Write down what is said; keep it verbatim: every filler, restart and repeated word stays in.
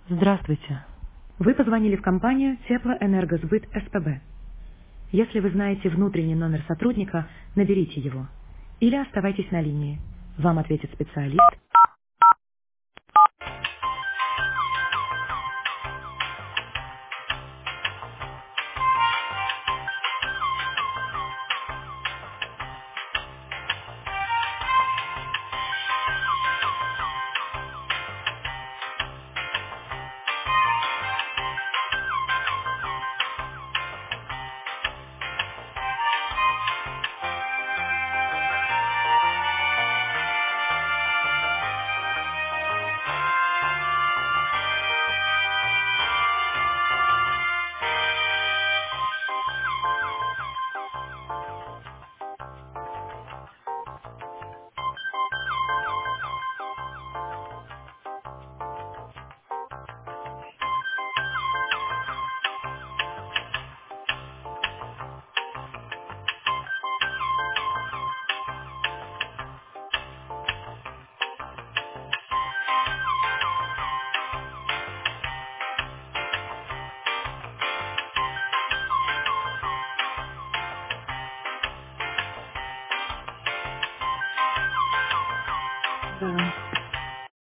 Здравствуйте. Вы позвонили в компанию Теплоэнергосбыт СПБ. Если вы знаете внутренний номер сотрудника, наберите его. Или оставайтесь на линии. Вам ответит специалист. Да.